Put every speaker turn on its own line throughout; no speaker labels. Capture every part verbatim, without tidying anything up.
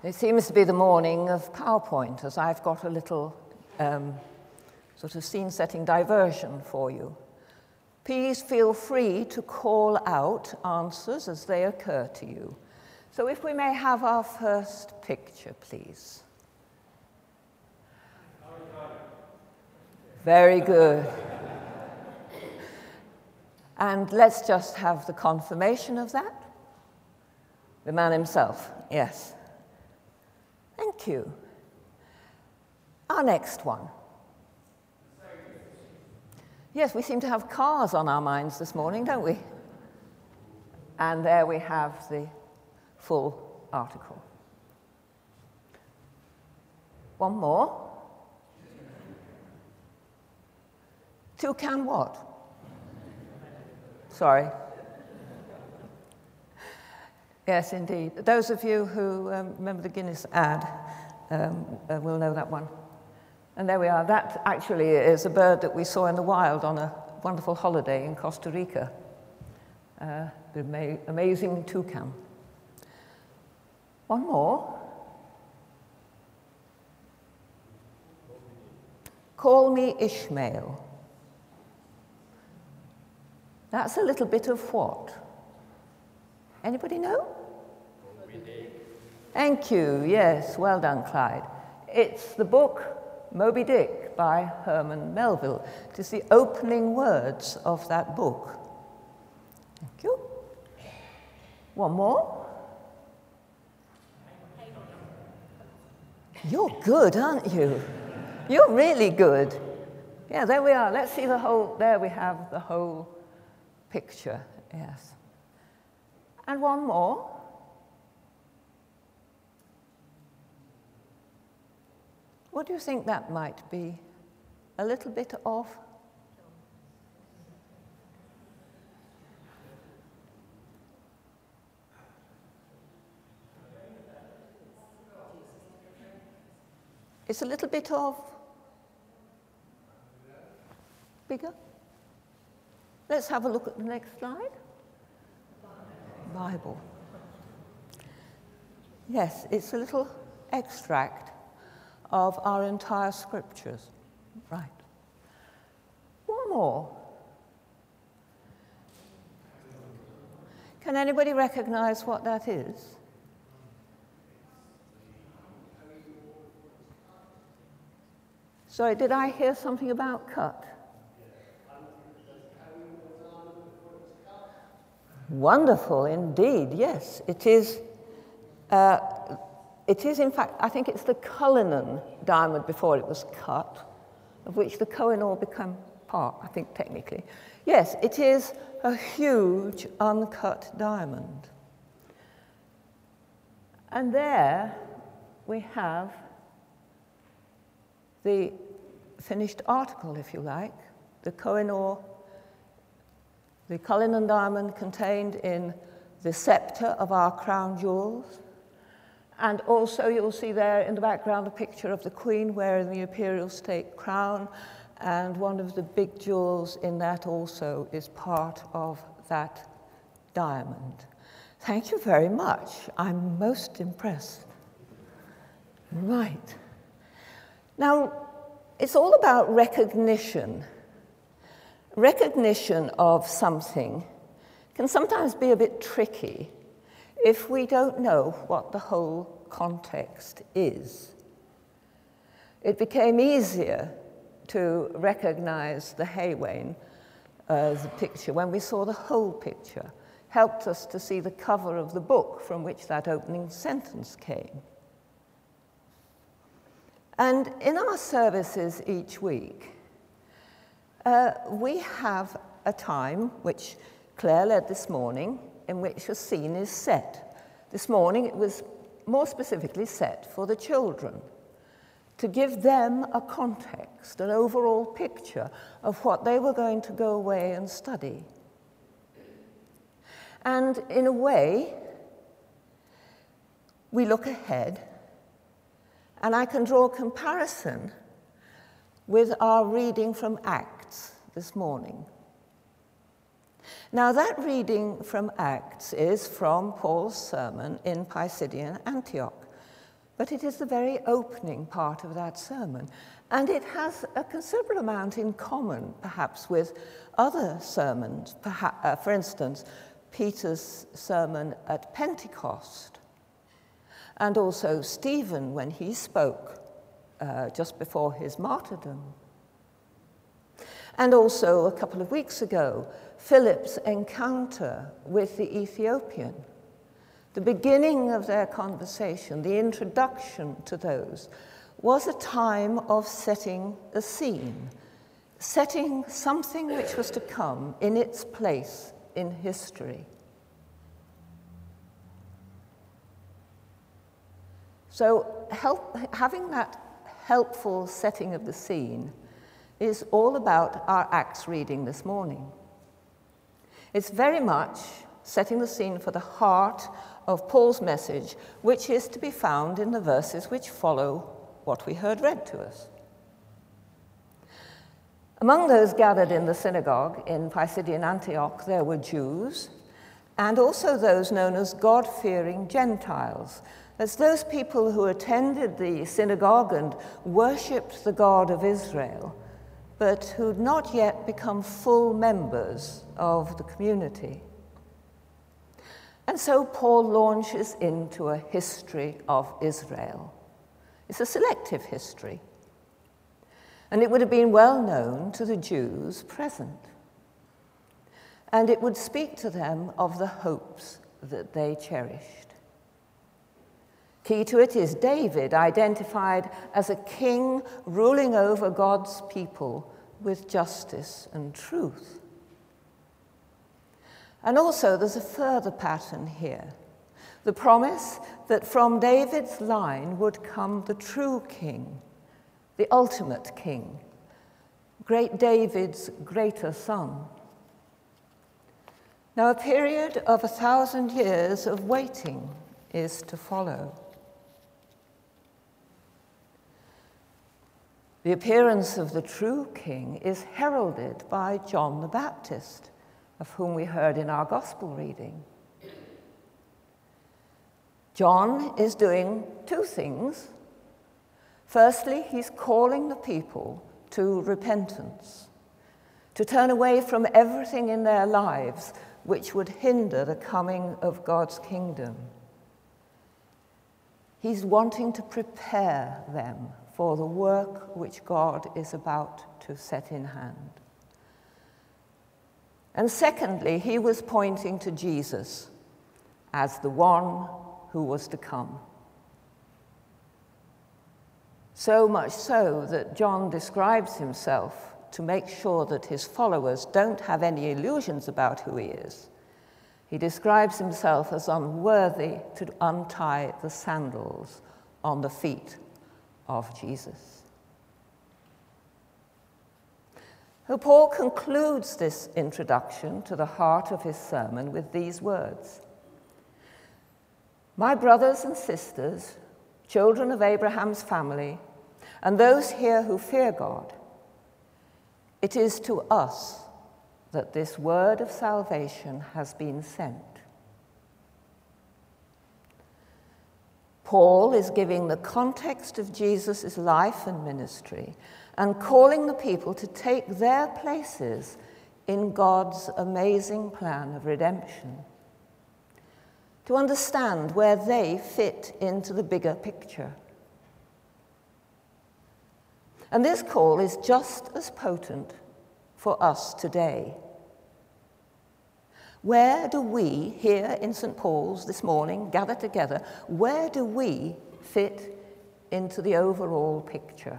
It seems to be the morning of PowerPoint, as I've got a little um, sort of scene-setting diversion for you. Please feel free to call out answers as they occur to you. So if we may have our first picture, please. Very good. And let's just have the confirmation of that. The man himself, yes. Thank you. Our next one. Yes, we seem to have cars on our minds this morning, don't we? And there we have the full article. One more. Toucan what? Sorry. Yes, indeed. Those of you who um, remember the Guinness ad um, uh, will know that one. And there we are. That actually is a bird that we saw in the wild on a wonderful holiday in Costa Rica. Uh, the ama amazing toucan. One more. Call Me Ishmael. That's a little bit of what? Anybody know? Moby Dick. Thank you, yes, well done, Clyde. It's the book Moby Dick by Herman Melville. It is the opening words of that book. Thank you. One more. You're good, aren't you? You're really good. Yeah, there we are. Let's see the whole, there we have the whole picture, yes. And one more. What do you think that might be? A little bit of? It's a little bit of? Bigger? Let's have a look at the next slide. Bible. Yes, it's a little extract of our entire scriptures. Right. One more. Can anybody recognize what that is? Sorry, did I hear something about cut? Wonderful indeed, yes. It is, uh, it is in fact, I think it's the Cullinan diamond before it was cut, of which the Kohinoor became part, I think technically. Yes, it is a huge uncut diamond. And there we have the finished article, if you like, the Kohinoor. The Cullinan diamond contained in the scepter of our crown jewels. And also you'll see there in the background a picture of the Queen wearing the imperial state crown, and one of the big jewels in that also is part of that diamond. Thank you very much. I'm most impressed. Right. Now, it's all about recognition. Recognition of something can sometimes be a bit tricky if we don't know what the whole context is. It became easier to recognize the Haywain uh, the picture when we saw the whole picture, helped us to see the cover of the book from which that opening sentence came. And in our services each week, Uh, we have a time, which Claire led this morning, in which a scene is set. This morning it was more specifically set for the children, to give them a context, an overall picture of what they were going to go away and study. And in a way, we look ahead, and I can draw a comparison with our reading from Acts this morning. Now, that reading from Acts is from Paul's sermon in Pisidian Antioch, but it is the very opening part of that sermon. And it has a considerable amount in common, perhaps, with other sermons, perhaps, uh, for instance, Peter's sermon at Pentecost, and also Stephen when he spoke uh, just before his martyrdom. And also, a couple of weeks ago, Philip's encounter with the Ethiopian. The beginning of their conversation, the introduction to those, was a time of setting a scene, setting something which was to come in its place in history. So help, having that helpful setting of the scene is all about our Acts reading this morning. It's very much setting the scene for the heart of Paul's message, which is to be found in the verses which follow what we heard read to us. Among those gathered in the synagogue in Pisidian Antioch, there were Jews, and also those known as God-fearing Gentiles. That's those people who attended the synagogue and worshipped the God of Israel, but who'd not yet become full members of the community. And so Paul launches into a history of Israel. It's a selective history, and it would have been well known to the Jews present. And it would speak to them of the hopes that they cherished. Key to it is David, identified as a king ruling over God's people with justice and truth. And also there's a further pattern here. The promise that from David's line would come the true king, the ultimate king, great David's greater son. Now a period of a thousand years of waiting is to follow. The appearance of the true king is heralded by John the Baptist, of whom we heard in our gospel reading. John is doing two things. Firstly, he's calling the people to repentance, to turn away from everything in their lives which would hinder the coming of God's kingdom. He's wanting to prepare them for the work which God is about to set in hand. And secondly, he was pointing to Jesus as the one who was to come. So much so that John describes himself to make sure that his followers don't have any illusions about who he is. He describes himself as unworthy to untie the sandals on the feet of Jesus. So Paul concludes this introduction to the heart of his sermon with these words: "My brothers and sisters, children of Abraham's family, and those here who fear God, it is to us that this word of salvation has been sent." Paul is giving the context of Jesus' life and ministry and calling the people to take their places in God's amazing plan of redemption, to understand where they fit into the bigger picture. And this call is just as potent for us today. Where do we, here in Saint Paul's this morning, gather together, where do we fit into the overall picture?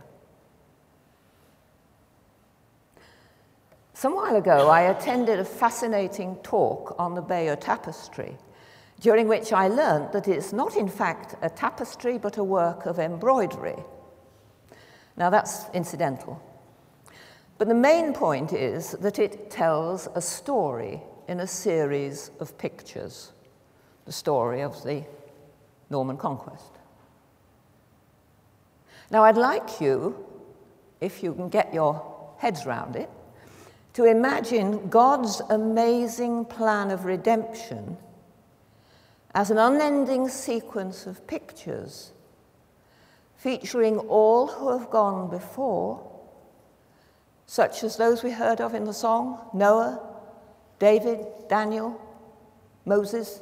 Some while ago, I attended a fascinating talk on the Bayeux Tapestry, during which I learned that it's not in fact a tapestry, but a work of embroidery. Now that's incidental. But the main point is that it tells a story in a series of pictures, the story of the Norman Conquest. Now I'd like you, if you can get your heads around it, to imagine God's amazing plan of redemption as an unending sequence of pictures featuring all who have gone before, such as those we heard of in the song, Noah, David, Daniel, Moses,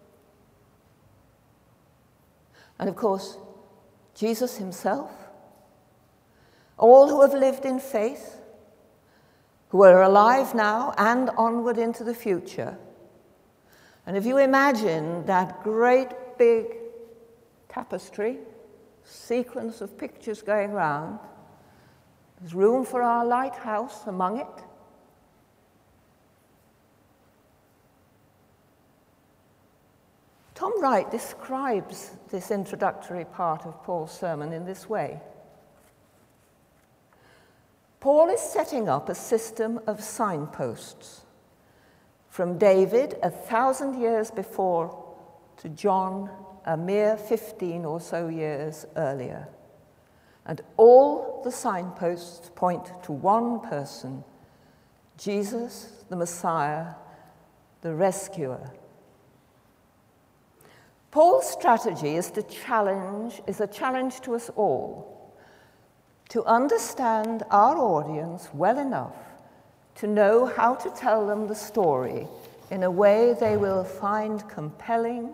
and of course, Jesus himself, all who have lived in faith, who are alive now and onward into the future. And if you imagine that great big tapestry, sequence of pictures going round, there's room for our lighthouse among it. Tom Wright describes this introductory part of Paul's sermon in this way. Paul is setting up a system of signposts from David a thousand years before to John a mere fifteen or so years earlier. And all the signposts point to one person, Jesus, the Messiah, the rescuer. Paul's strategy is to challenge, is a challenge to us all to understand our audience well enough to know how to tell them the story in a way they will find compelling,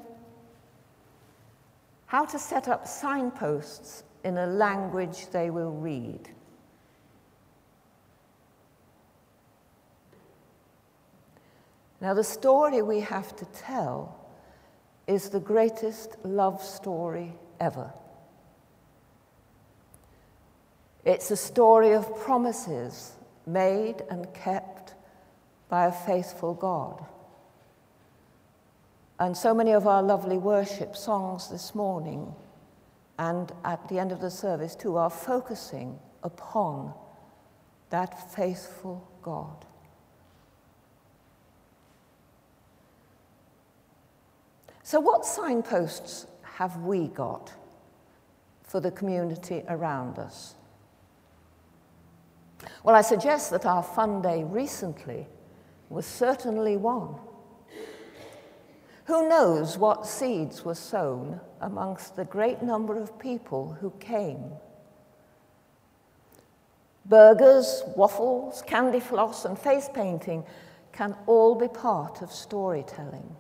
how to set up signposts in a language they will read. Now, the story we have to tell is the greatest love story ever. It's a story of promises made and kept by a faithful God. And so many of our lovely worship songs this morning and at the end of the service too are focusing upon that faithful God. So what signposts have we got for the community around us? Well, I suggest that our fun day recently was certainly one. Who knows what seeds were sown amongst the great number of people who came? Burgers, waffles, candy floss, and face painting can all be part of storytelling.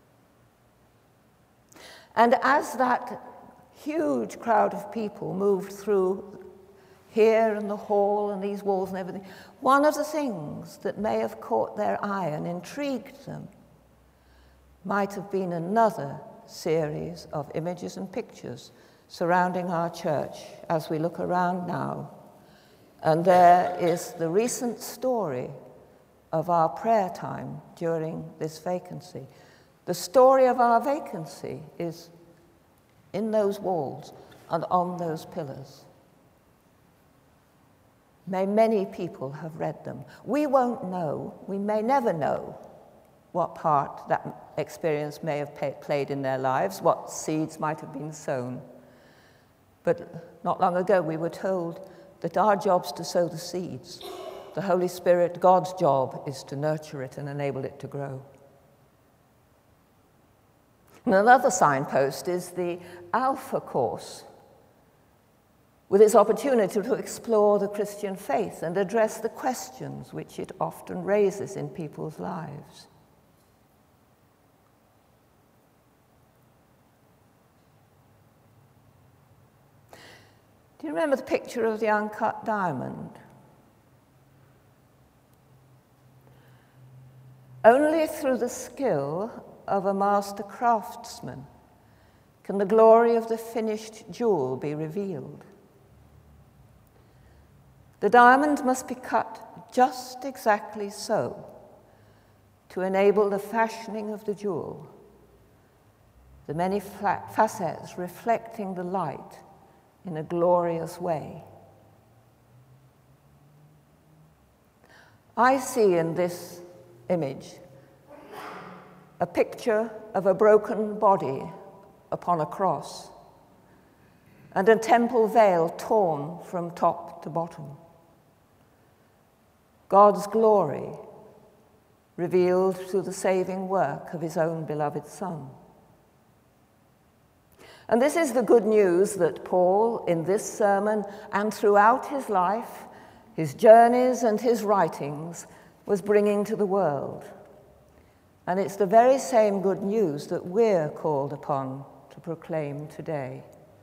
And as that huge crowd of people moved through here and the hall and these walls and everything, one of the things that may have caught their eye and intrigued them might have been another series of images and pictures surrounding our church as we look around now. And there is the recent story of our prayer time during this vacancy. The story of our vacancy is in those walls and on those pillars. May many people have read them. We won't know, we may never know what part that experience may have pay, played in their lives, what seeds might have been sown. But not long ago we were told that our job's to sow the seeds. The Holy Spirit, God's job, is to nurture it and enable it to grow. And another signpost is the Alpha course, with its opportunity to explore the Christian faith and address the questions which it often raises in people's lives. Do you remember the picture of the uncut diamond? Only through the skill of a master craftsman can the glory of the finished jewel be revealed. The diamond must be cut just exactly so to enable the fashioning of the jewel, the many facets reflecting the light in a glorious way. I see in this image a picture of a broken body upon a cross and a temple veil torn from top to bottom. God's glory revealed through the saving work of his own beloved Son. And this is the good news that Paul, in this sermon and throughout his life, his journeys and his writings, was bringing to the world. And it's the very same good news that we're called upon to proclaim today.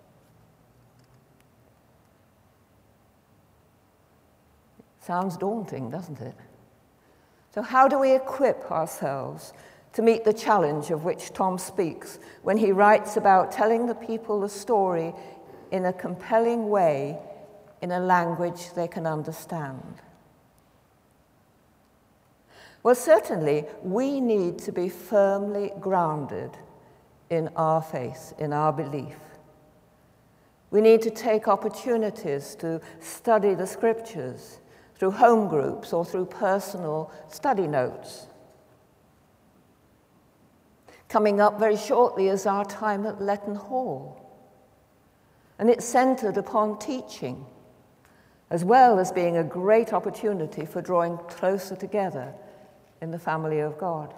Sounds daunting, doesn't it? So how do we equip ourselves to meet the challenge of which Tom speaks when he writes about telling the people the story in a compelling way in a language they can understand? Well, certainly, we need to be firmly grounded in our faith, in our belief. We need to take opportunities to study the scriptures through home groups or through personal study notes. Coming up very shortly is our time at Letton Hall, and it's centered upon teaching, as well as being a great opportunity for drawing closer together in the family of God.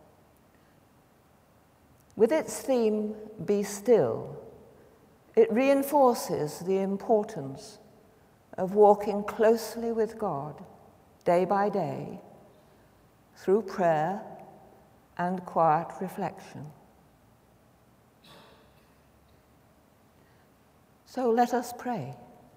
With its theme, Be Still, it reinforces the importance of walking closely with God day by day through prayer and quiet reflection. So let us pray.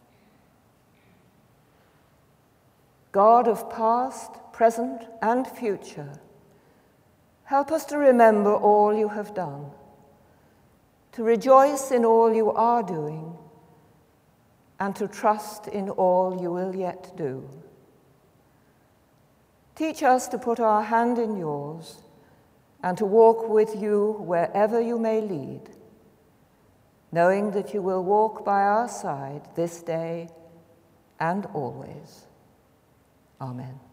God of past, present, and future, help us to remember all you have done, to rejoice in all you are doing, and to trust in all you will yet do. Teach us to put our hand in yours and to walk with you wherever you may lead, knowing that you will walk by our side this day and always. Amen.